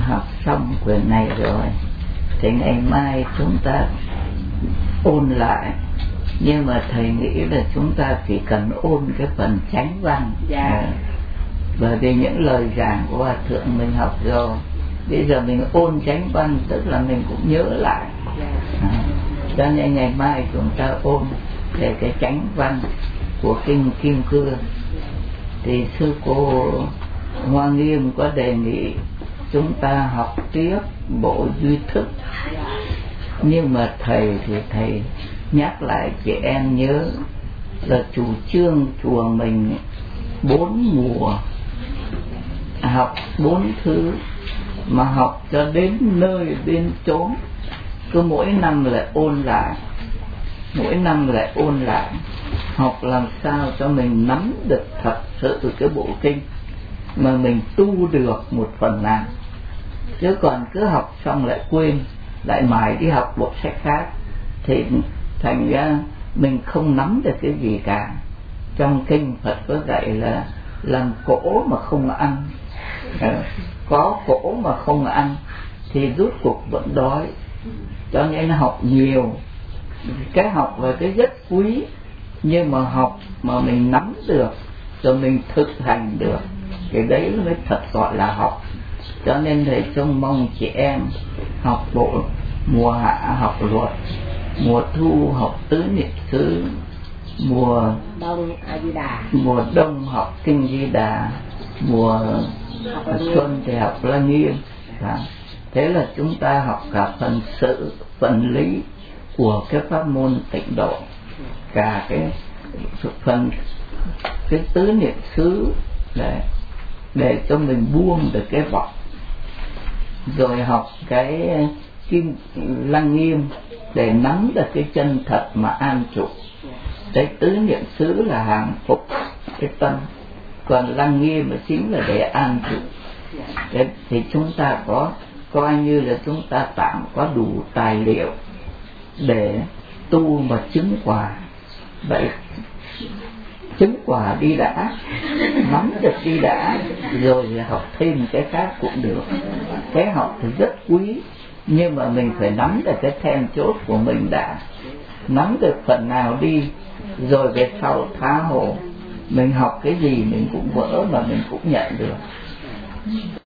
học xong quyển này rồi thì ngày mai chúng ta ôn lại, nhưng mà thầy nghĩ là chúng ta chỉ cần ôn cái phần chánh văn. Bởi vì những lời giảng của Hòa Thượng mình học rồi, bây giờ mình ôn chánh văn tức là mình cũng nhớ lại. Cho nên ngày mai chúng ta ôn về cái chánh văn của kinh Kim Cương. Thì sư cô Hoa Nghiêm có đề nghị chúng ta học tiếp bộ duy thức, nhưng mà thầy thì thầy nhắc lại chị em nhớ là chủ trương chùa mình 4 mùa, học 4 thứ, mà học cho đến nơi đến chốn, cứ mỗi năm lại ôn lại, mỗi năm lại ôn lại, học làm sao cho mình nắm được thật sự cái bộ kinh mà mình tu được một phần nào. Chứ còn cứ học xong lại quên, lại mãi đi học bộ sách khác, thì thành ra mình không nắm được cái gì cả. Trong kinh Phật có dạy là làm cỗ mà không ăn, có cỗ mà không ăn thì rốt cuộc vẫn đói. Cho nên học nhiều, cái học là cái rất quý, nhưng mà học mà mình nắm được rồi mình thực hành được, cái đấy mới thật gọi là học. Cho nên thầy trông mong chị em học bộ mùa hạ học luật, mùa thu học tứ niệm xứ, mùa đông học kinh Di Đà, mùa xuân thì học Lăng Nghiêm. Thế là chúng ta học cả phần sự, phần lý của cái pháp môn Tịnh Độ, cả cái phần cái tứ niệm xứ để cho mình buông được cái vọng, rồi học cái kim Lăng Nghiêm để nắm được cái chân thật mà an trụ. Cái tứ niệm xứ là hàng phục cái tâm, còn Lăng Nghiêm mà chính là để an trụ. Đấy, thì chúng ta có coi như là chúng ta tạm có đủ tài liệu để tu mà chứng quả. Vậy chứng quả đi đã, nắm được đi đã, rồi học thêm cái khác cũng được. Cái học thì rất quý, nhưng mà mình phải nắm được cái then chốt của mình đã. Nắm được phần nào đi, rồi về sau tha hồ mình học cái gì mình cũng vỡ mà mình cũng nhận được.